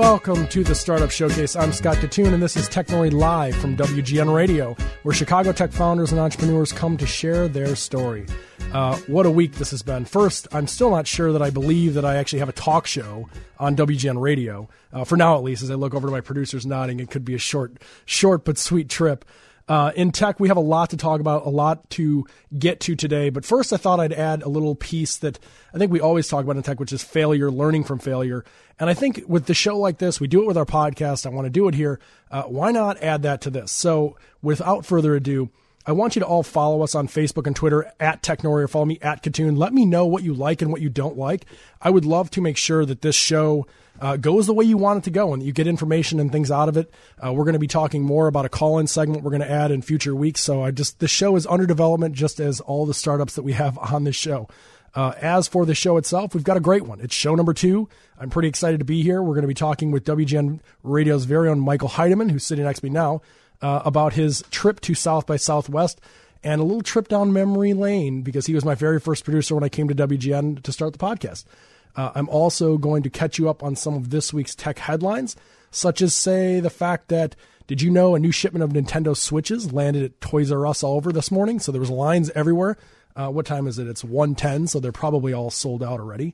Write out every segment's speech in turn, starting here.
Welcome to the Startup Showcase. I'm Scott Catoon, and this is Technori Live from WGN Radio, where Chicago tech founders and entrepreneurs come to share their story. What a week this has been. First, I'm still not sure that I believe that I actually have a talk show on WGN Radio. For now, at least, as I look over to my producers nodding, it could be a short but sweet trip. In tech, we have a lot to talk about, a lot to get to today. But first, I thought I'd add a little piece that I think we always talk about in tech, which is failure, learning from failure. And I think with the show like this, we do it with our podcast. I want to do it here. Why not add that to this? So without further ado, I want you to all follow us on Facebook and Twitter at Technori, or follow me at Catoon. Let me know what you like and what you don't like. I would love to make sure that this show goes the way you want it to go and that you get information and things out of it. We're going to be talking more about a call-in segment we're going to add in future weeks. So the show is under development, just as all the startups that we have on this show. As for the show itself, we've got a great one. It's show number 2. I'm pretty excited to be here. We're going to be talking with WGN Radio's very own Michael Heidemann, who's sitting next to me now, about his trip to South by Southwest and a little trip down memory lane, because he was my very first producer when I came to WGN to start the podcast. I'm also going to catch you up on some of this week's tech headlines, such as, say, the fact that, did you know a new shipment of Nintendo Switches landed at Toys R Us all over this morning? So there was lines everywhere. What time is it? It's 1:10, so they're probably all sold out already.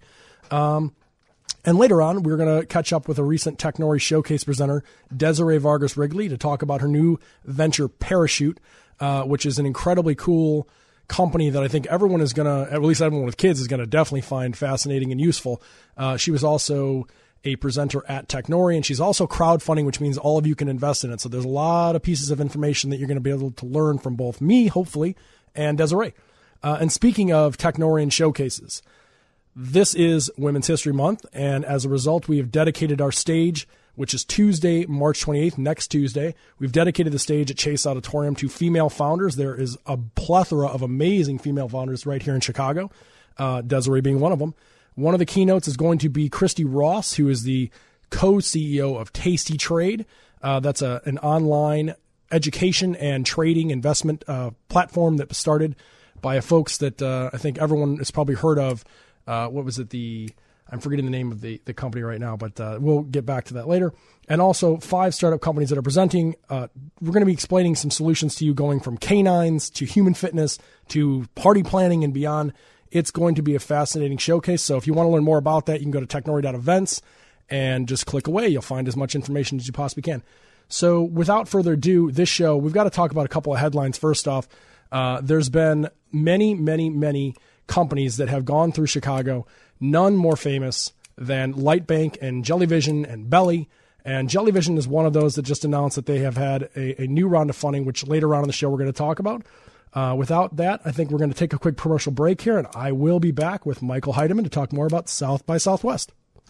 And later on, we're going to catch up with a recent Technori Showcase presenter, Desiree Vargas Wrigley, to talk about her new venture, Parachute, which is an incredibly cool company that I think everyone is going to, at least everyone with kids, is going to definitely find fascinating and useful. She was also a presenter at Technori, and she's also crowdfunding, which means all of you can invest in it. So there's a lot of pieces of information that you're going to be able to learn from both me, hopefully, and Desiree. And speaking of Technori and showcases, this is Women's History Month, and as a result, we have dedicated our stage, which is Tuesday, March 28th, next Tuesday. We've dedicated the stage at Chase Auditorium to female founders. There is a plethora of amazing female founders right here in Chicago, Desiree being one of them. One of the keynotes is going to be Christy Ross, who is the co-CEO of Tasty Trade. That's an online education and trading investment platform that was started by folks that I think everyone has probably heard of. What was it? I'm forgetting the name of the company right now, but we'll get back to that later. And also 5 startup companies that are presenting. We're going to be explaining some solutions to you, going from canines to human fitness to party planning and beyond. It's going to be a fascinating showcase. So if you want to learn more about that, you can go to technori.events and just click away. You'll find as much information as you possibly can. So without further ado, this show, we've got to talk about a couple of headlines. First off, there's been many companies that have gone through Chicago, none more famous than Lightbank and Jellyvision and Belly. And Jellyvision is one of those that just announced that they have had a new round of funding, which later on in the show we're going to talk about. Without that, I think we're going to take a quick commercial break here, and I will be back with Michael Heidemann to talk more about South by Southwest.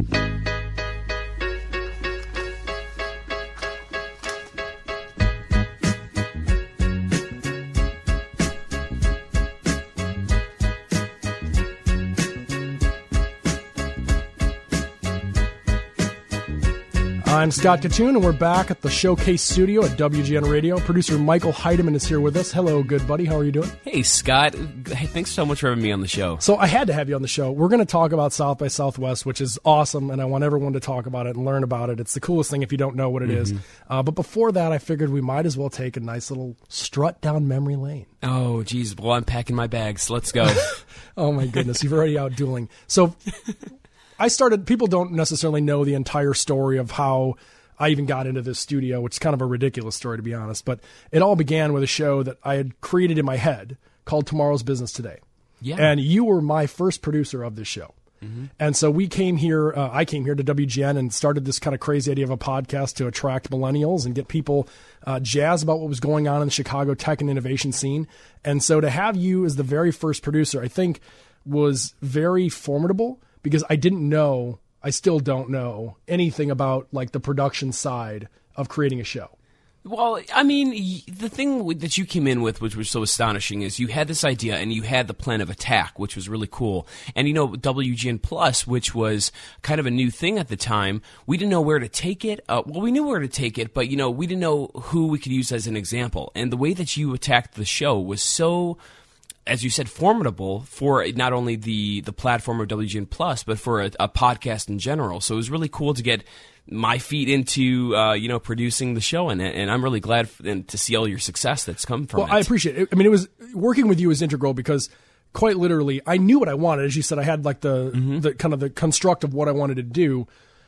I'm Scott Catoon, and we're back at the Showcase studio at WGN Radio. Producer Michael Heidemann is here with us. Hello, good buddy. How are you doing? Hey, Scott. Hey, thanks so much for having me on the show. So I had to have you on the show. We're going to talk about South by Southwest, which is awesome, and I want everyone to talk about it and learn about it. It's the coolest thing if you don't know what it is. But before that, I figured we might as well take a nice little strut down memory lane. Oh, geez. Well, I'm packing my bags. Let's go. Oh, my goodness. You've already out dueling. So people don't necessarily know the entire story of how I even got into this studio, which is kind of a ridiculous story, to be honest. But it all began with a show that I had created in my head called Tomorrow's Business Today. Yeah. And you were my first producer of this show. Mm-hmm. And so I came here to WGN and started this kind of crazy idea of a podcast to attract millennials and get people jazzed about what was going on in the Chicago tech and innovation scene. And so to have you as the very first producer, I think was very formidable, because I still don't know anything about like the production side of creating a show. Well, I mean, the thing that you came in with, which was so astonishing, is you had this idea and you had the plan of attack, which was really cool. And, WGN Plus, which was kind of a new thing at the time, we didn't know where to take it. We knew where to take it, but, we didn't know who we could use as an example. And the way that you attacked the show was so as you said, formidable for not only the platform of WGN Plus, but for a podcast in general. So it was really cool to get my feet into producing the show, and I'm really glad to see all your success that's come from it. Well, I appreciate it. I mean, it was working with you was integral because quite literally, I knew what I wanted. As you said, I had like the kind of the construct of what I wanted to do.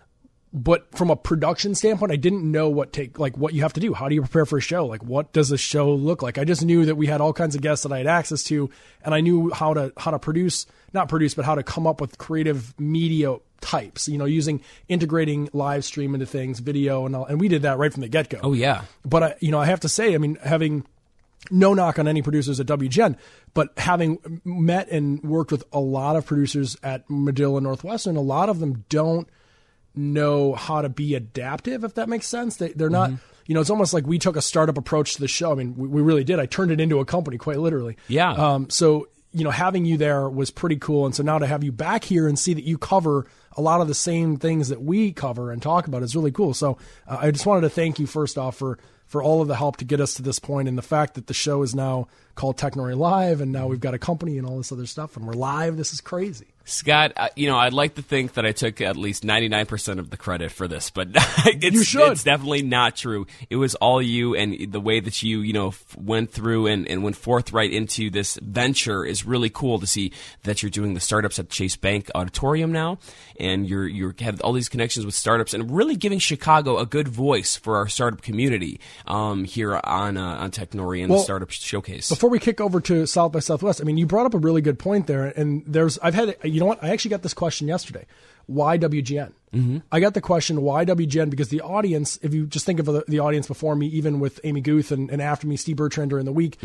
But from a production standpoint, I didn't know what you have to do. How do you prepare for a show? Like, what does a show look like? I just knew that we had all kinds of guests that I had access to, and I knew how to not produce, but how to come up with creative media types, integrating live stream into things, video and all. And we did that right from the get-go. Oh, yeah. But, I have to say, I mean, having no knock on any producers at WGN, but having met and worked with a lot of producers at Medill and Northwestern, a lot of them don't know how to be adaptive, if that makes sense. They're not, it's almost like we took a startup approach to the show. I mean, we really did. I turned it into a company, quite literally. Yeah. So, having you there was pretty cool. And so now to have you back here and see that you cover a lot of the same things that we cover and talk about is really cool. So I just wanted to thank you first off for all of the help to get us to this point, and the fact that the show is now called Technori Live, and now we've got a company and all this other stuff, and we're live. This is crazy. Scott, I'd like to think that I took at least 99% of the credit for this, but it's definitely not true. It was all you, and the way that you went through and went forthright into this venture is really cool to see that you're doing the startups at Chase Bank Auditorium now, and you have all these connections with startups, and really giving Chicago a good voice for our startup community here on Technori and the Startup Showcase. Before we kick over to South by Southwest, I mean, you brought up a really good point there, and you know what? I actually got this question yesterday. Why WGN? Mm-hmm. I got the question, why WGN? Because the audience, if you just think of the audience before me, even with Amy Guth and after me, Steve Bertrand during the week,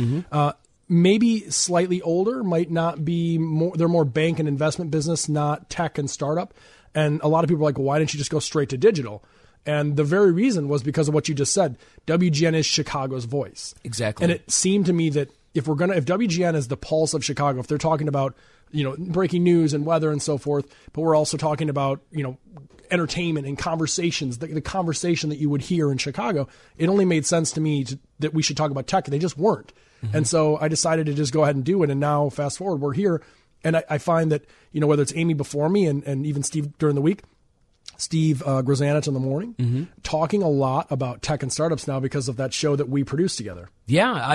maybe slightly older, might not be more, they're more bank and investment business, not tech and startup. And a lot of people are like, well, why didn't you just go straight to digital? And the very reason was because of what you just said. WGN is Chicago's voice. Exactly. And it seemed to me that if WGN is the pulse of Chicago, if they're talking about breaking news and weather and so forth, but we're also talking about, entertainment and conversations, the conversation that you would hear in Chicago, it only made sense to me that we should talk about tech. They just weren't. Mm-hmm. And so I decided to just go ahead and do it. And now fast forward, we're here. And I find that, whether it's Amy before me and even Steve during the week, Steve Grozanich in the morning, talking a lot about tech and startups now because of that show that we produced together. Yeah,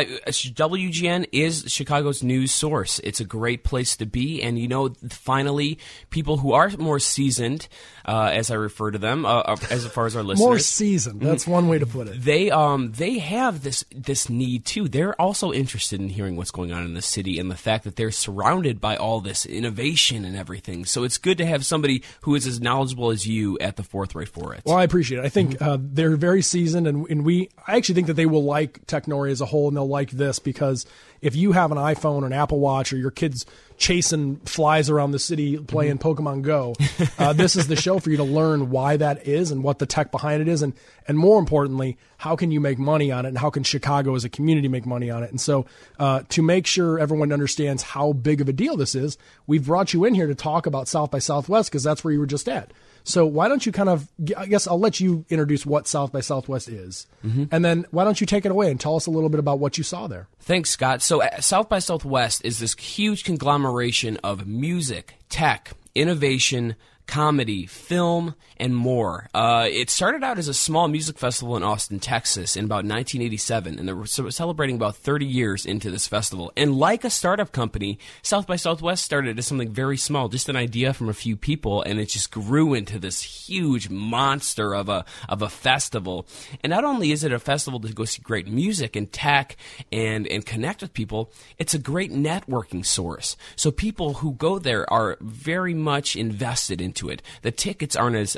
WGN is Chicago's news source. It's a great place to be, and finally, people who are more seasoned, as I refer to them, as far as our listeners, more seasoned. That's one way to put it. They have this need too. They're also interested in hearing what's going on in the city and the fact that they're surrounded by all this innovation and everything. So it's good to have somebody who is as knowledgeable as you at the forthright for it. Well, I appreciate it. I think they're very seasoned, and I actually think that they will like Technori as a whole, and they'll like this because if you have an iPhone or an Apple Watch or your kids chasing flies around the city playing Pokemon Go, this is the show for you to learn why that is and what the tech behind it is, and more importantly, how can you make money on it, and how can Chicago as a community make money on it. And so to make sure everyone understands how big of a deal this is, we've brought you in here to talk about South by Southwest because that's where you were just at. So why don't you I guess I'll let you introduce what South by Southwest is, and then why don't you take it away and tell us a little bit about what you saw there. Thanks, Scott. So South by Southwest is this huge conglomeration of music, tech, innovation, comedy, film, and more. It started out as a small music festival in Austin, Texas in about 1987, and they were celebrating about 30 years into this festival. And like a startup company, South by Southwest started as something very small, just an idea from a few people, and it just grew into this huge monster of a festival. And not only is it a festival to go see great music and tech and connect with people, it's a great networking source. So people who go there are very much invested into it. The tickets aren't as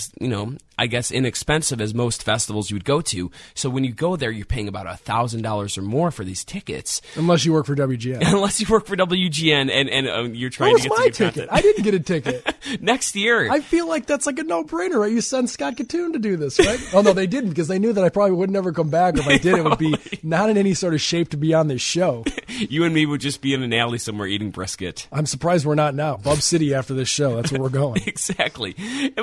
I guess inexpensive as most festivals you would go to. So when you go there, you're paying about $1,000 or more for these tickets. Unless you work for WGN. Unless you work for WGN and you're trying to get my ticket. I didn't get a ticket. Next year. I feel like that's like a no-brainer, right? You send Scott Katoon to do this, right? Oh, no, they didn't because they knew that I probably would never come back. If I did, it would be not in any sort of shape to be on this show. You and me would just be in an alley somewhere eating brisket. I'm surprised we're not now. Bub City after this show. That's where we're going. Exactly. But that's the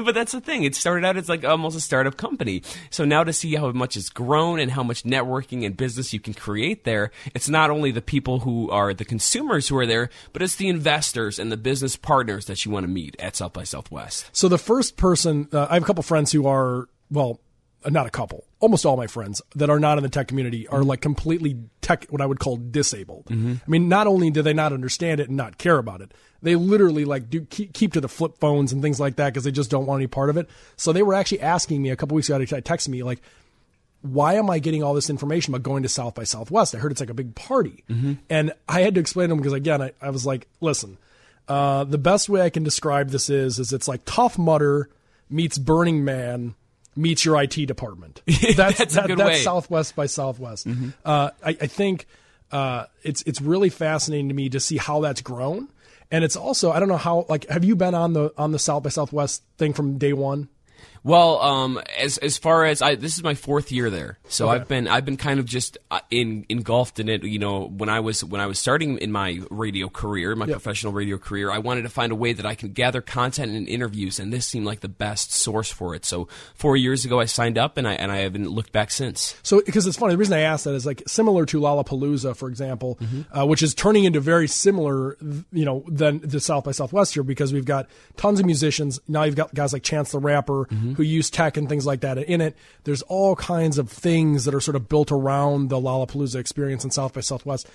thing. It started out as like almost a startup company. So now to see how much it's grown and how much networking and business you can create there, it's not only the people who are the consumers who are there, but it's the investors and the business partners that you want to meet at South by Southwest. So the first person, I have a couple friends who are, well, not a couple, almost all my friends that are not in the tech community are like completely tech, what I would call disabled. I mean, not only do they not understand it and not care about it, they literally like do keep to the flip phones and things like that because they just don't want any part of it. So they were actually asking me a couple weeks ago, they texted me like, why am I getting all this information about going to South by Southwest? I heard it's like a big party. And I had to explain to them because again, I was like, listen, the best way I can describe this is it's like Tough Mudder meets Burning Man meets your IT department. That's a good way. That's Southwest by Southwest. I think it's really fascinating to me to see how that's grown, and it's also, I don't know how, like, have you been on the South by Southwest thing from day one? Well, as far as this is my 4th year there, so Okay. I've been kind of just engulfed in it. You know, when I was starting in my radio career, my professional radio career, I wanted to find a way that I could gather content and interviews, and this seemed like the best source for it. So 4 years ago, I signed up, and I haven't looked back since. So, because it's funny, the reason I asked that is like similar to Lollapalooza, for example, which is turning into very similar, you know, than the South by Southwest here, because we've got tons of musicians. Now you've got guys like Chance the Rapper who use tech and things like that in it. There's all kinds of things that are sort of built around the Lollapalooza experience in South by Southwest.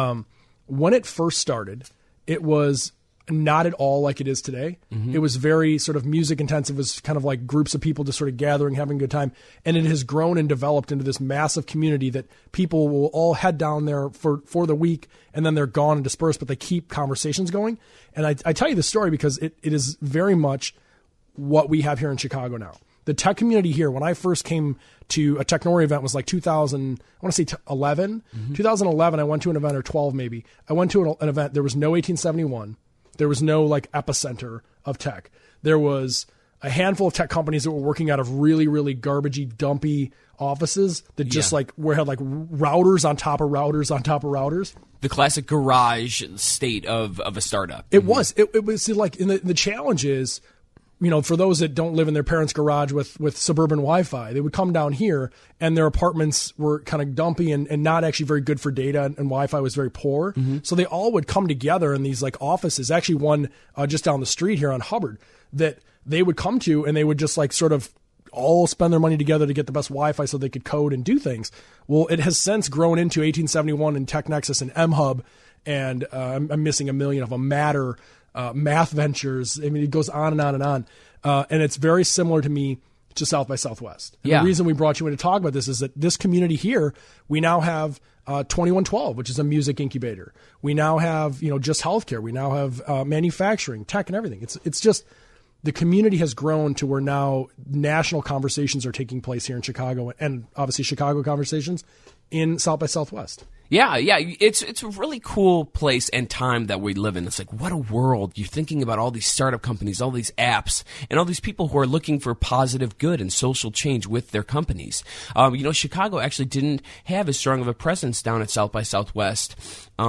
When it first started, it was not at all like it is today. It was very sort of music intensive. It was kind of like groups of people just sort of gathering, having a good time. And it has grown and developed into this massive community that people will all head down there for the week, and then they're gone and dispersed, but they keep conversations going. And I tell you this story because it is very much what we have here in Chicago now. The tech community here, when I first came to a Technori event, was like 2000, I want to say 11. 2011, I went to an event, or 12 maybe. I went to an event. There was no 1871. There was no like epicenter of tech. There was a handful of tech companies that were working out of really, really garbagey, dumpy offices that just like had like routers on top of routers on top of routers. The classic garage state of a startup. It was. It was like, and the challenge is, you know, for those that don't live in their parents' garage with suburban Wi-Fi, they would come down here and their apartments were kind of dumpy and not actually very good for data, and Wi-Fi was very poor. So they all would come together in these like offices, actually one just down the street here on Hubbard, that they would come to, and they would just like sort of all spend their money together to get the best Wi-Fi so they could code and do things. Well, it has since grown into 1871 and TechNexus and MHub, and I'm missing a million of them, Matter, Math Ventures. I mean, it goes on and on and on. And it's very similar to me to South by Southwest. And the reason we brought you in to talk about this is that this community here, we now have 2112, which is a music incubator. We now have, you know, just healthcare. We now have manufacturing, tech, and everything. It's just the community has grown to where now national conversations are taking place here in Chicago, and obviously Chicago conversations in South by Southwest. Yeah, it's a really cool place and time that we live in. It's like, what a world. You're thinking about all these startup companies, all these apps, and all these people who are looking for positive good and social change with their companies. You know, Chicago actually didn't have as strong of a presence down at South by Southwest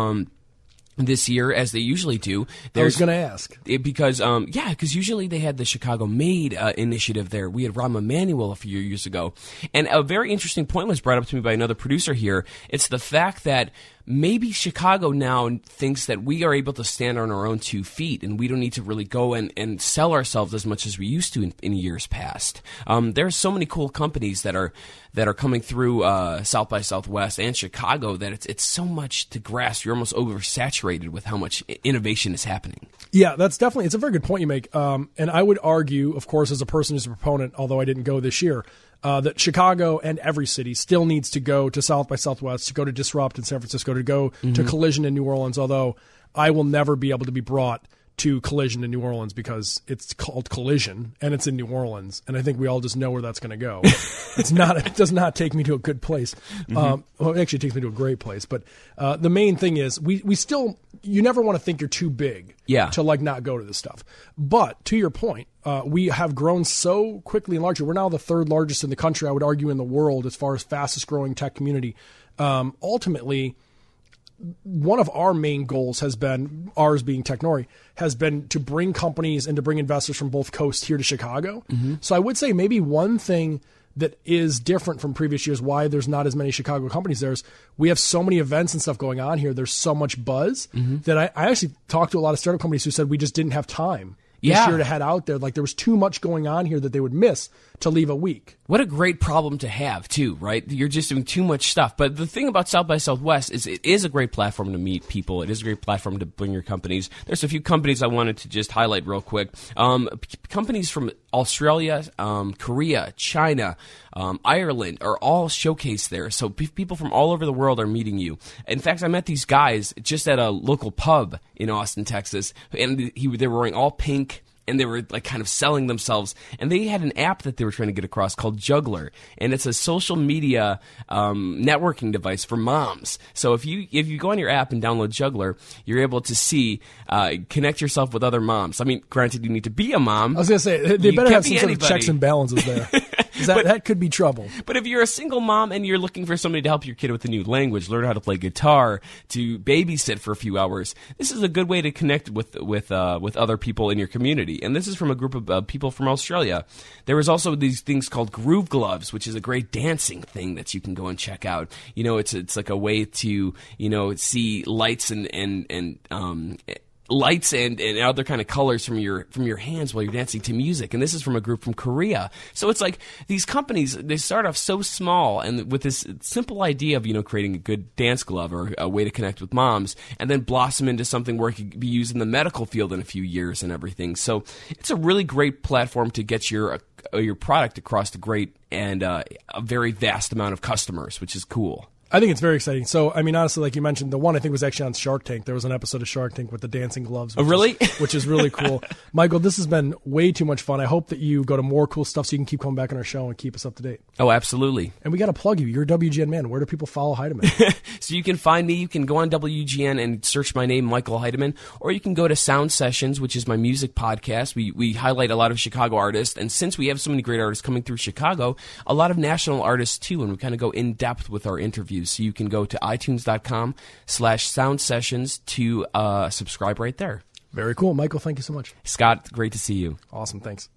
this year as they usually do. I was going to ask. Because usually they had the Chicago Made initiative there. We had Rahm Emanuel a few years ago. And a very interesting point was brought up to me by another producer here. It's the fact that maybe Chicago now thinks that we are able to stand on our own 2 feet, and we don't need to really go and sell ourselves as much as we used to in years past. There are so many cool companies that are coming through South by Southwest and Chicago that it's so much to grasp. You're almost oversaturated with how much innovation is happening. Yeah, it's a very good point you make. And I would argue, of course, as a person who's a proponent, although I didn't go this year, that Chicago and every city still needs to go to South by Southwest, to go to Disrupt in San Francisco, to go to Collision in New Orleans, although I will never be able to be brought to Collision in New Orleans because it's called Collision and it's in New Orleans, and I think we all just know where that's going to go. It does not take me to a good place. Well, it actually takes me to a great place, but the main thing is we still, you never want to think you're too big to like not go to this stuff. But to your point, we have grown so quickly and larger. We're now the 3rd largest in the country, I would argue, in the world as far as fastest growing tech community. Ultimately, one of our main goals has been, ours being Technori, has been to bring companies and to bring investors from both coasts here to Chicago. So I would say maybe one thing that is different from previous years, why there's not as many Chicago companies there, is we have so many events and stuff going on here. There's so much buzz that I actually talked to a lot of startup companies who said we just didn't have time this year to head out there. Like there was too much going on here that they would miss to leave a week. What a great problem to have, too, right? You're just doing too much stuff. But the thing about South by Southwest is it is a great platform to meet people. It is a great platform to bring your companies. There's a few companies I wanted to just highlight real quick. Companies from Australia, Korea, China, Ireland are all showcased there. So people from all over the world are meeting you. In fact, I met these guys just at a local pub in Austin, Texas, and they were wearing all pink, and they were like kind of selling themselves. And they had an app that they were trying to get across called Juggler. And it's a social media networking device for moms. So if you go on your app and download Juggler, you're able to see, connect yourself with other moms. I mean, granted, you need to be a mom. I was going to say, they better have some sort of checks and balances there. That could be trouble. But if you're a single mom and you're looking for somebody to help your kid with a new language, learn how to play guitar, to babysit for a few hours, this is a good way to connect with other people in your community. And this is from a group of people from Australia. There was also these things called Groove Gloves, which is a great dancing thing that you can go and check out. You know, it's like a way to, you know, see lights and lights and other kind of colors from your hands while you're dancing to music. And this is from a group from Korea. So it's like these companies, they start off so small and with this simple idea of, you know, creating a good dance glove or a way to connect with moms, and then blossom into something where it could be used in the medical field in a few years and everything. So it's a really great platform to get your product across the great and a very vast amount of customers, which is cool. I think it's very exciting. So, I mean, honestly, like you mentioned, the one I think was actually on Shark Tank. There was an episode of Shark Tank with the dancing gloves. Which is really cool. Michael, this has been way too much fun. I hope that you go to more cool stuff so you can keep coming back on our show and keep us up to date. Oh, absolutely. And we got to plug you. You're a WGN man. Where do people follow Heidemann? So you can find me. You can go on WGN and search my name, Michael Heidemann, or you can go to Sound Sessions, which is my music podcast. We highlight a lot of Chicago artists, and since we have so many great artists coming through Chicago, a lot of national artists too, and we kind of go in depth with our interviews. So you can go to iTunes.com/Sound Sessions to subscribe right there. Very cool. Michael, thank you so much. Scott, great to see you. Awesome. Thanks.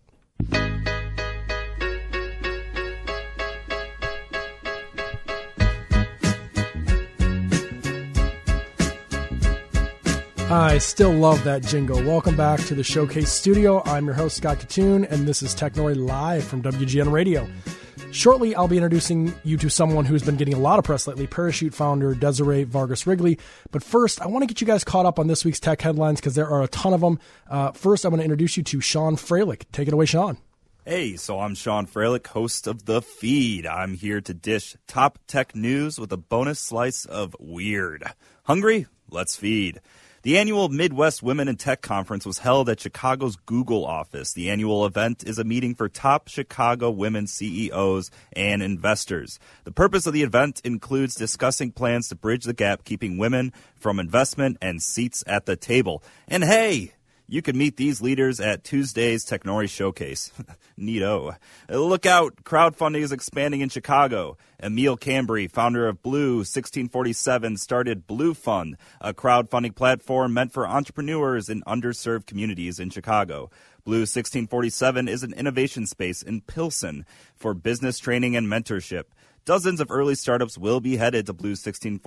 I still love that jingle. Welcome back to the Showcase Studio. I'm your host, Scott Katoon, and this is Technori Live from WGN Radio. Shortly, I'll be introducing you to someone who's been getting a lot of press lately, Parachute founder Desiree Vargas Wrigley. But first, I want to get you guys caught up on this week's tech headlines because there are a ton of them. First, I want to introduce you to Sean Fralick. Take it away, Sean. Hey, so I'm Sean Fralick, host of The Feed. I'm here to dish top tech news with a bonus slice of weird. Hungry? Let's feed. The annual Midwest Women in Tech Conference was held at Chicago's Google office. The annual event is a meeting for top Chicago women CEOs and investors. The purpose of the event includes discussing plans to bridge the gap, keeping women from investment and seats at the table. And hey, you can meet these leaders at Tuesday's Technori Showcase. Neato. Look out, crowdfunding is expanding in Chicago. Emil Cambry, founder of Blue 1647, started Blue Fund, a crowdfunding platform meant for entrepreneurs in underserved communities in Chicago. Blue 1647 is an innovation space in Pilsen for business training and mentorship. Dozens of early startups will be headed to Blue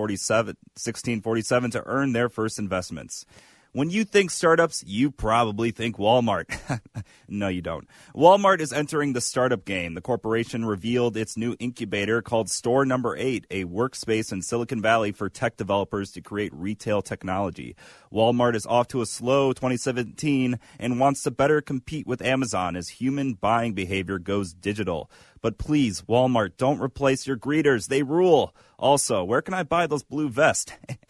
1647 to earn their first investments. When you think startups, you probably think Walmart. No, you don't. Walmart is entering the startup game. The corporation revealed its new incubator called Store Number 8, a workspace in Silicon Valley for tech developers to create retail technology. Walmart is off to a slow 2017 and wants to better compete with Amazon as human buying behavior goes digital. But please, Walmart, don't replace your greeters. They rule. Also, where can I buy those blue vests?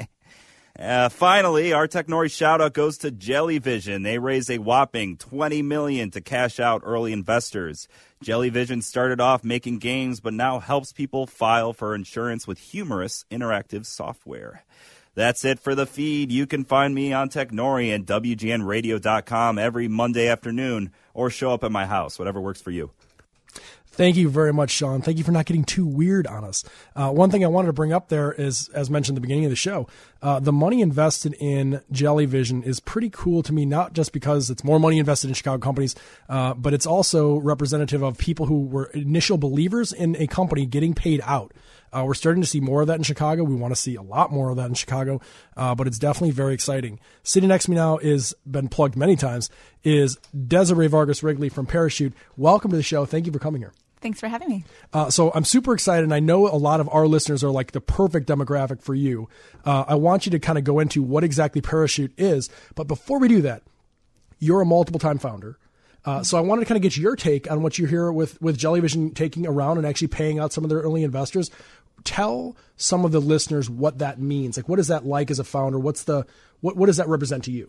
Finally, our Technori shout-out goes to Jellyvision. They raised a whopping $20 million to cash out early investors. Jellyvision started off making games, but now helps people file for insurance with humorous interactive software. That's it for the feed. You can find me on Technori and WGNradio.com every Monday afternoon, or show up at my house, whatever works for you. Thank you very much, Sean. Thank you for not getting too weird on us. One thing I wanted to bring up there is, as mentioned at the beginning of the show, the money invested in Jellyvision is pretty cool to me, not just because it's more money invested in Chicago companies, but it's also representative of people who were initial believers in a company getting paid out. We're starting to see more of that in Chicago. We want to see a lot more of that in Chicago, but it's definitely very exciting. Sitting next to me now is, been plugged many times, is Desiree Vargas Wrigley from Parachute. Welcome to the show. Thank you for coming here. Thanks for having me. So I'm super excited, and I know a lot of our listeners are like the perfect demographic for you. I want you to kind of go into what exactly Parachute is, but before we do that, you're a multiple-time founder. So I wanted to kind of get your take on what you hear with Jellyvision taking around and actually paying out some of their early investors. Tell some of the listeners what that means. Like, what is that like as a founder? What does that represent to you?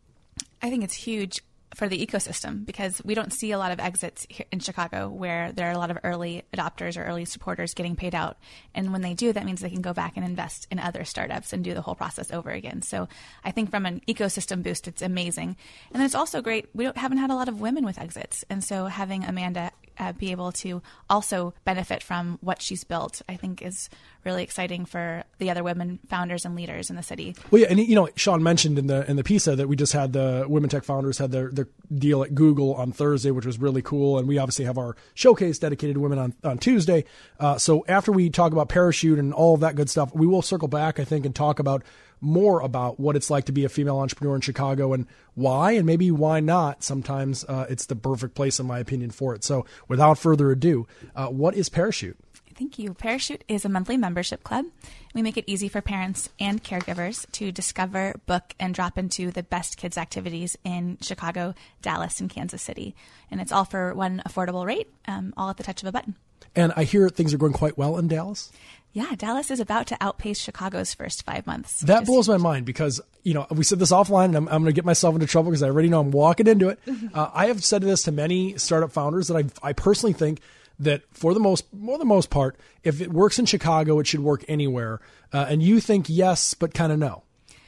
I think it's huge for the ecosystem because we don't see a lot of exits here in Chicago where there are a lot of early adopters or early supporters getting paid out. And when they do, that means they can go back and invest in other startups and do the whole process over again. So I think from an ecosystem boost, it's amazing. And then it's also great. We haven't had a lot of women with exits. And so having Amanda be able to also benefit from what she's built, I think is really exciting for the other women founders and leaders in the city. Well, yeah, and you know, Sean mentioned in the piece that we just had the Women Tech Founders had their deal at Google on Thursday, which was really cool, and we obviously have our showcase dedicated to women on Tuesday. So after we talk about Parachute and all of that good stuff, we will circle back, I think, and talk about more about what it's like to be a female entrepreneur in Chicago and why, and maybe why not. Sometimes it's the perfect place, in my opinion, for it. So without further ado, what is Parachute? Thank you. Parachute is a monthly membership club. We make it easy for parents and caregivers to discover, book, and drop into the best kids' activities in Chicago, Dallas, and Kansas City. And it's all for one affordable rate, all at the touch of a button. And I hear things are going quite well in Dallas. Yeah, Dallas is about to outpace Chicago's first 5 months. That blows my mind because, you know, we said this offline and I'm going to get myself into trouble because I already know I'm walking into it. I have said this to many startup founders that I personally think that for the most part, if it works in Chicago, it should work anywhere. And you think yes, but kind of no.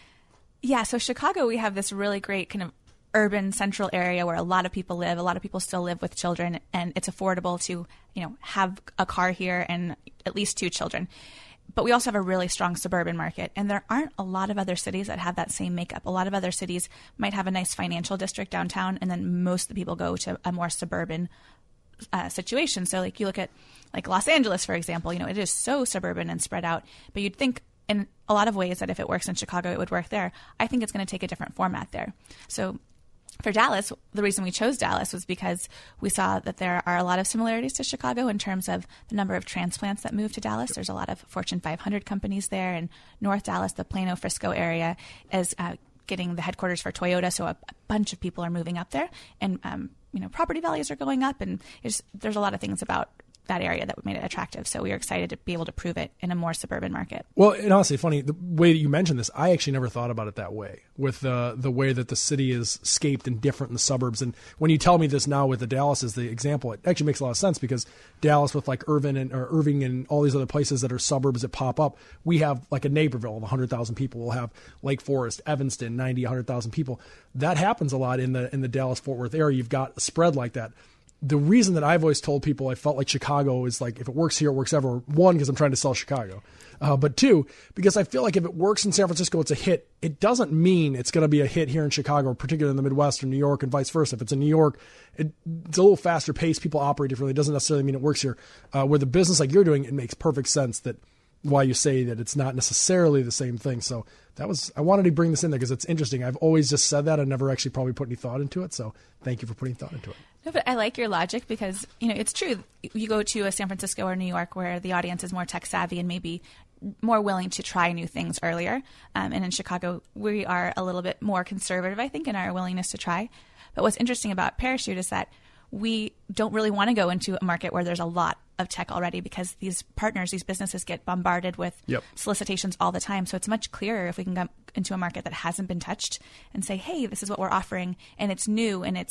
Yeah, so Chicago, we have this really great kind of urban central area where a lot of people live. A lot of people still live with children, and it's affordable to, you know, have a car here and at least 2 children. But we also have a really strong suburban market, and there aren't a lot of other cities that have that same makeup. A lot of other cities might have a nice financial district downtown, and then most of the people go to a more suburban situation. So like you look at like Los Angeles, for example, you know, it is so suburban and spread out, but you'd think in a lot of ways that if it works in Chicago, it would work there. I think it's going to take a different format there. So for Dallas, the reason we chose Dallas was because we saw that there are a lot of similarities to Chicago in terms of the number of transplants that move to Dallas. There's a lot of Fortune 500 companies there, and North Dallas, the Plano-Frisco area, is getting the headquarters for Toyota. So a bunch of people are moving up there, and you know, property values are going up, and there's a lot of things about that area that made it attractive. So we were excited to be able to prove it in a more suburban market. Well, and honestly, funny, the way that you mentioned this, I actually never thought about it that way, with the way that the city is scaped and different in the suburbs. And when you tell me this now with the Dallas as the example, it actually makes a lot of sense because Dallas with like Irving and all these other places that are suburbs that pop up, we have like a Naperville of 100,000 people. We'll have Lake Forest, Evanston, 90, 100,000 people. That happens a lot in the Dallas-Fort Worth area. You've got a spread like that. The reason that I've always told people I felt like Chicago is like, if it works here, it works everywhere. 1, because I'm trying to sell Chicago. But 2, because I feel like if it works in San Francisco, it's a hit. It doesn't mean it's going to be a hit here in Chicago, particularly in the Midwest or New York and vice versa. If it's in New York, it's a little faster pace. People operate differently. It doesn't necessarily mean it works here. With a business like you're doing, it makes perfect sense that why you say that it's not necessarily the same thing. So I wanted to bring this in there because it's interesting. I've always just said that. I never actually probably put any thought into it. So thank you for putting thought into it. No, but I like your logic because, you know, it's true. You go to a San Francisco or New York where the audience is more tech savvy and maybe more willing to try new things earlier. And in Chicago, we are a little bit more conservative, I think, in our willingness to try. But what's interesting about Parachute is that we don't really want to go into a market where there's a lot of tech already because these partners, these businesses get bombarded with solicitations all the time. So it's much clearer if we can come into a market that hasn't been touched and say, hey, this is what we're offering, and it's new and it's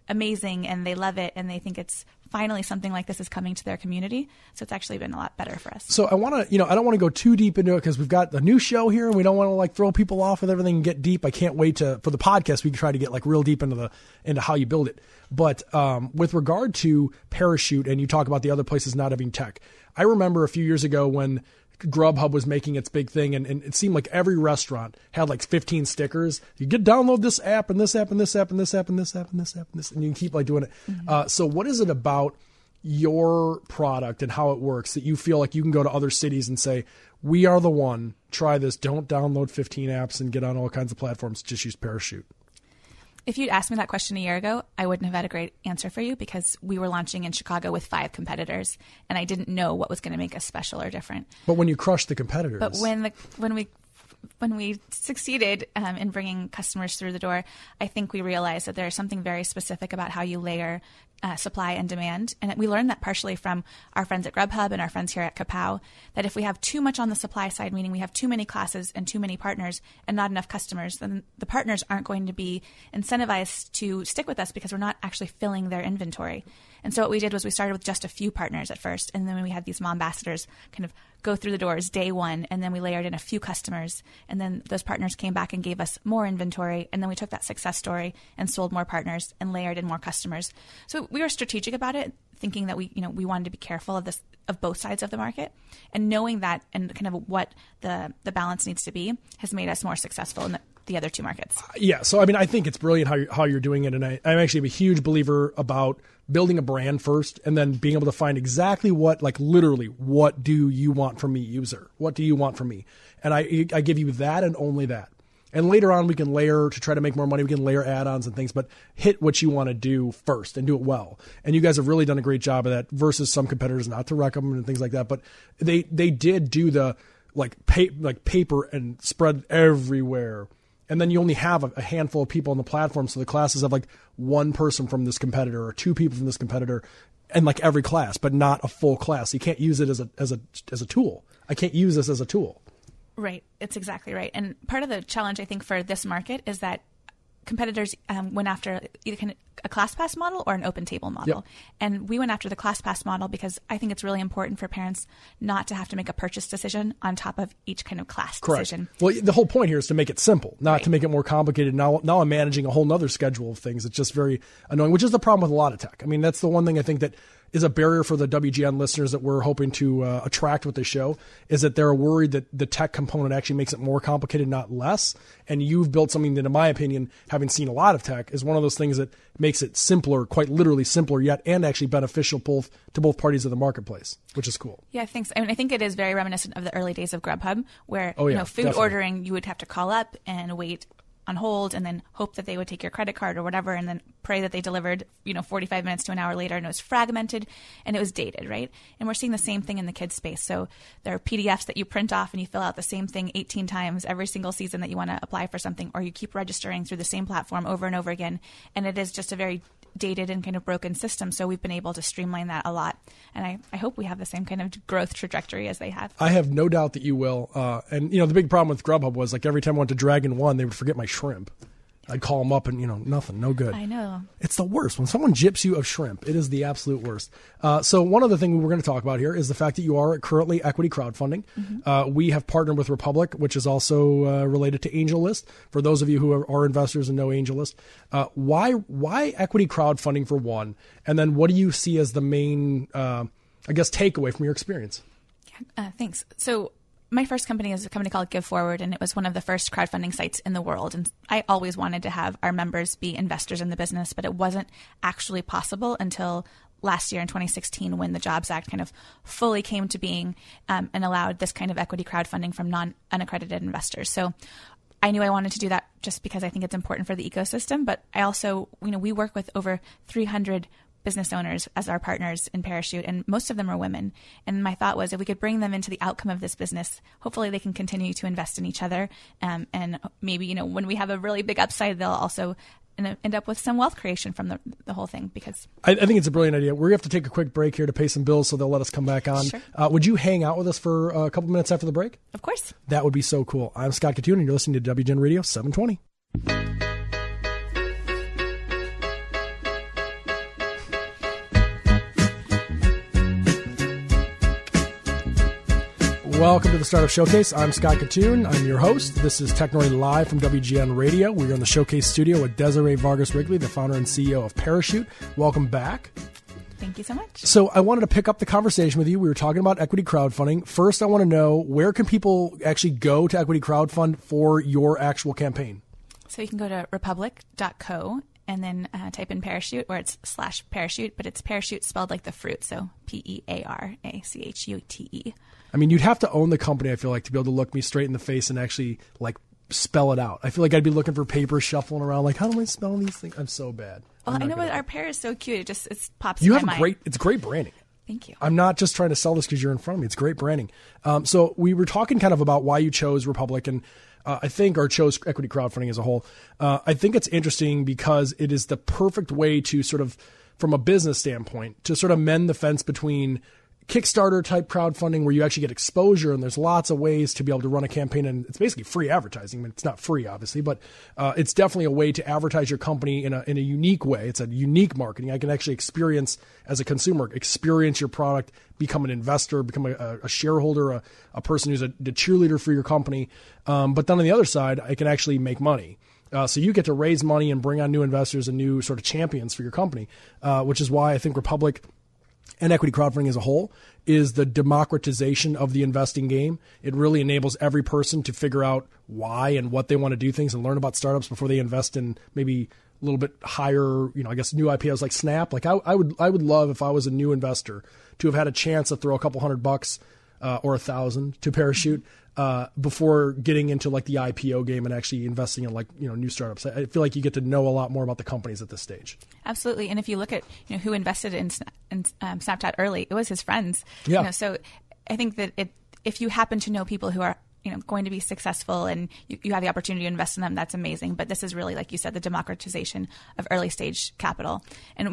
amazing and they love it and they think it's finally something like this is coming to their community. So it's actually been a lot better for us. So I want to, I don't want to go too deep into it because we've got a new show here and we don't want to like throw people off with everything and get deep. I can't wait for the podcast. We can try to get like real deep into how you build it. But with regard to Parachute, and you talk about the other places not having tech, I remember a few years ago when Grubhub was making its big thing, and it seemed like every restaurant had like 15 stickers. You could download this app and this app and this app and this app and this app and this app and this, and you can keep like doing it. Mm-hmm. So what is it about your product and how it works that you feel like you can go to other cities and say, we are the one, try this, don't download 15 apps and get on all kinds of platforms, just use Parachute? If you'd asked me that question a year ago, I wouldn't have had a great answer for you because we were launching in Chicago with 5 competitors, and I didn't know what was going to make us special or different. But when you crushed the competitors, but when we succeeded in bringing customers through the door, I think we realized that there's something very specific about how you layer supply and demand. And we learned that partially from our friends at Grubhub and our friends here at Kapow, that if we have too much on the supply side, meaning we have too many classes and too many partners and not enough customers, then the partners aren't going to be incentivized to stick with us because we're not actually filling their inventory. And so what we did was we started with just a few partners at first, and then we had these Mombassadors kind of go through the doors day one, and then we layered in a few customers, and then those partners came back and gave us more inventory, and then we took that success story and sold more partners and layered in more customers. So we were strategic about it, thinking that we wanted to be careful of both sides of the market, and knowing that and kind of what the balance needs to be has made us more successful in the other 2 markets. Yeah, so I mean, I think it's brilliant how you're doing it, and I'm actually a huge believer about building a brand first and then being able to find exactly what, like literally, what do you want from me, user? What do you want from me? And I give you that and only that. And later on, we can layer to try to make more money. We can layer add-ons and things, but hit what you want to do first and do it well. And you guys have really done a great job of that versus some competitors, not to wreck them and things like that. But they did do the paper and spread everywhere. And then you only have a handful of people on the platform. So the classes have like 1 person from this competitor or 2 people from this competitor in like every class, but not a full class. You can't use it as a tool. I can't use this as a tool. Right. It's exactly right. And part of the challenge, I think, for this market is that competitors went after either a ClassPass model or an open table model. Yep. And we went after the ClassPass model because I think it's really important for parents not to have to make a purchase decision on top of each kind of class Correct. decision. Well, the whole point here is to make it simple, not Right. to make it more complicated. Now I'm managing a whole nother schedule of things. It's just very annoying, which is the problem with a lot of tech. I mean, that's the one thing I think that is a barrier for the WGN listeners that we're hoping to attract with the show, is that they're worried that the tech component actually makes it more complicated, not less. And you've built something that, in my opinion, having seen a lot of tech, is one of those things that makes it simpler, quite literally simpler yet, and actually beneficial to both parties of the marketplace, which is cool. Yeah, thanks. I mean, I think it is very reminiscent of the early days of Grubhub, where food definitely. Ordering, you would have to call up and wait on hold and then hope that they would take your credit card or whatever and then pray that they delivered, 45 minutes to an hour later, and it was fragmented and it was dated, right? And we're seeing the same thing in the kids space. So there are PDFs that you print off and you fill out the same thing 18 times every single season that you want to apply for something, or you keep registering through the same platform over and over again. And it is just a very dated and kind of broken system. So we've been able to streamline that a lot. And I hope we have the same kind of growth trajectory as they have. I have no doubt that you will. And the big problem with Grubhub was like every time I went to Dragon 1, they would forget my shrimp. I'd call them up and, nothing, no good. I know. It's the worst. When someone gyps you of shrimp, it is the absolute worst. So one other thing we're going to talk about here is the fact that you are currently equity crowdfunding. Mm-hmm. We have partnered with Republic, which is also related to AngelList. For those of you who are investors and know AngelList, why equity crowdfunding for one? And then what do you see as the main, takeaway from your experience? Thanks. So my first company is a company called Give Forward, and it was one of the first crowdfunding sites in the world. And I always wanted to have our members be investors in the business, but it wasn't actually possible until last year in 2016 when the Jobs Act kind of fully came to being and allowed this kind of equity crowdfunding from unaccredited investors. So I knew I wanted to do that just because I think it's important for the ecosystem. But I also, we work with over 300 business owners as our partners in Parachute, and most of them are women. And my thought was, if we could bring them into the outcome of this business, hopefully they can continue to invest in each other. And maybe, when we have a really big upside, they'll also end up with some wealth creation from the whole thing. Because I think it's a brilliant idea. We're going to have to take a quick break here to pay some bills, so they'll let us come back on. Sure. Would you hang out with us for a couple minutes after the break? Of course. That would be so cool. I'm Scott Katun, and you're listening to WGN Radio 720. Welcome to the Startup Showcase. I'm Scott Katoon. I'm your host. This is Technoid Live from WGN Radio. We're in the Showcase studio with Desiree Vargas Wrigley, the founder and CEO of Parachute. Welcome back. Thank you so much. So I wanted to pick up the conversation with you. We were talking about equity crowdfunding. First, I want to know, where can people actually go to equity crowdfund for your actual campaign? So you can go to republic.co and then type in Parachute, or it's /parachute, but it's Parachute spelled like the fruit, so PEARACHUTE. I mean, you'd have to own the company, I feel like, to be able to look me straight in the face and actually, like, spell it out. I feel like I'd be looking for paper, shuffling around, like, how do I spell these things? I'm so bad. Well, I know, but our pair is so cute. It pops you in my have mind. It's great branding. Thank you. I'm not just trying to sell this because you're in front of me. It's great branding. So we were talking kind of about why you chose Republic, and I think, or chose equity crowdfunding as a whole. I think it's interesting because it is the perfect way to sort of, from a business standpoint, to sort of mend the fence between Kickstarter type crowdfunding, where you actually get exposure, and there's lots of ways to be able to run a campaign, and it's basically free advertising. I mean, it's not free, obviously, but it's definitely a way to advertise your company in a unique way. It's a unique marketing. I can actually experience, as a consumer, experience your product, become an investor, become a shareholder, a person who's the cheerleader for your company. But then on the other side, I can actually make money. So you get to raise money and bring on new investors and new sort of champions for your company, which is why I think Republic and equity crowdfunding as a whole is the democratization of the investing game. It really enables every person to figure out why and what they want to do things and learn about startups before they invest in maybe a little bit higher, I guess, new IPOs like Snap. Like I would love, if I was a new investor, to have had a chance to throw a couple $100 or $1,000 to Parachute before getting into like the IPO game and actually investing in new startups. I feel like you get to know a lot more about the companies at this stage. Absolutely. And if you look at who invested in Snapchat early, it was his friends. Yeah. So I think that if you happen to know people who are going to be successful and you have the opportunity to invest in them, that's amazing. But this is really, like you said, the democratization of early stage capital. And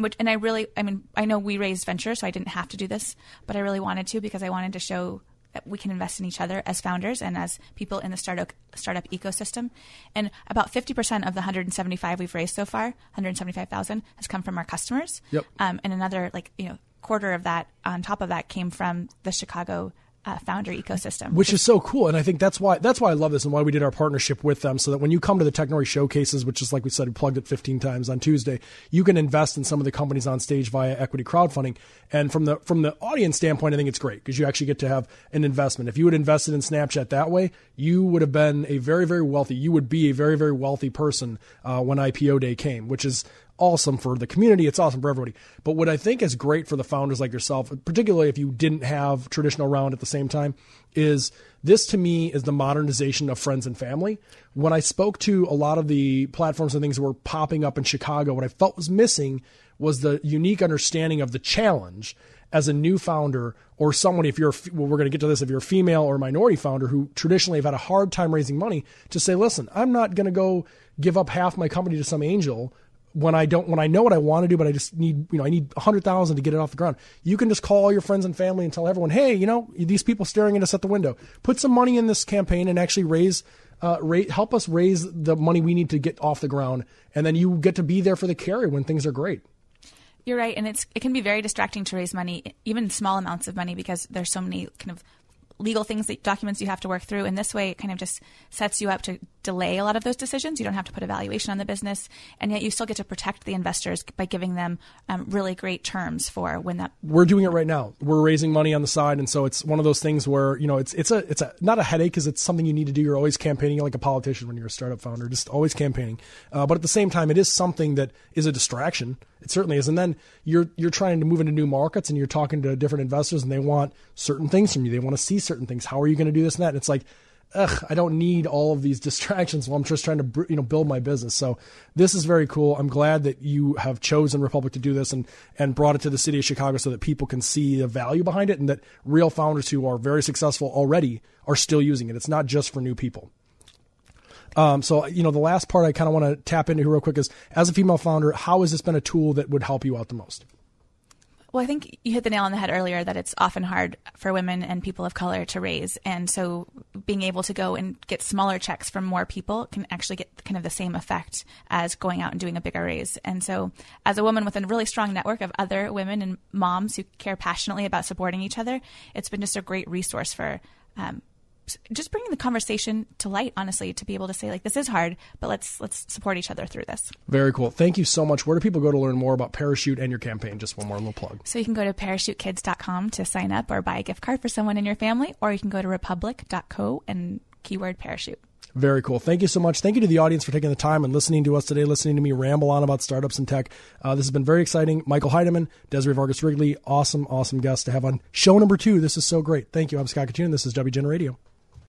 I know we raised venture, so I didn't have to do this, but I really wanted to, because I wanted to show that we can invest in each other as founders and as people in the startup ecosystem. And about 50% of the 175 we've raised so far, 175,000, has come from our customers. Yep. And another quarter of that on top of that came from the Chicago founder ecosystem, which is so cool. And I think that's why I love this and why we did our partnership with them, so that when you come to the Technoid Showcases, which is, like we said, we plugged it 15 times on Tuesday, you can invest in some of the companies on stage via equity crowdfunding. And from the audience standpoint, I think it's great because you actually get to have an investment. If you had invested in Snapchat that way, you would have been a very, very wealthy, you would be a very, very wealthy person when IPO day came, which is awesome for the community. It's awesome for everybody. But what I think is great for the founders like yourself, particularly if you didn't have traditional round at the same time, is this, to me, is the modernization of friends and family. When I spoke to a lot of the platforms and things that were popping up in Chicago, what I felt was missing was the unique understanding of the challenge as a new founder, or someone, we're going to get to this, if you're a female or minority founder who traditionally have had a hard time raising money, to say, listen, I'm not going to go give up half my company to some angel when I know what I want to do, but I just need, I need 100,000 to get it off the ground. You can just call all your friends and family and tell everyone, hey, these people staring at us at the window, put some money in this campaign and actually help us raise the money we need to get off the ground. And then you get to be there for the carry when things are great. You're right. And it can be very distracting to raise money, even small amounts of money, because there's so many kind of legal documents you have to work through. And this way, it kind of just sets you up to delay a lot of those decisions. You don't have to put a valuation on the business, and yet you still get to protect the investors by giving them really great terms for when that. We're doing it right now. We're raising money on the side, and so it's one of those things where it's not a headache because it's something you need to do. You're always campaigning like a politician when you're a startup founder, just always campaigning. But at the same time, it is something that is a distraction. It certainly is. And then you're trying to move into new markets, and you're talking to different investors, and they want certain things from you. They want to see certain things. How are you going to do this and that? And it's like, I don't need all of these distractions while I'm just trying to build my business. So this is very cool. I'm glad that you have chosen Republic to do this and brought it to the city of Chicago so that people can see the value behind it, and that real founders who are very successful already are still using it. It's not just for new people. So the last part I kind of want to tap into real quick is, as a female founder, how has this been a tool that would help you out the most? Well, I think you hit the nail on the head earlier that it's often hard for women and people of color to raise. And so being able to go and get smaller checks from more people can actually get kind of the same effect as going out and doing a bigger raise. And so as a woman with a really strong network of other women and moms who care passionately about supporting each other, it's been just a great resource for just bringing the conversation to light, honestly, to be able to say, like, this is hard, but let's support each other through this. Very cool. Thank you so much. Where do people go to learn more about Parachute and your campaign? Just one more little plug. So you can go to parachutekids.com to sign up or buy a gift card for someone in your family, or you can go to republic.co and keyword parachute. Very cool. Thank you so much. Thank you to the audience for taking the time and listening to us today, listening to me ramble on about startups and tech. This has been very exciting. Michael Heidemann, Desiree Vargas Wrigley, awesome guest to have on show number 2. This is so great. Thank you. I'm Scott Katun. This is WGN Radio.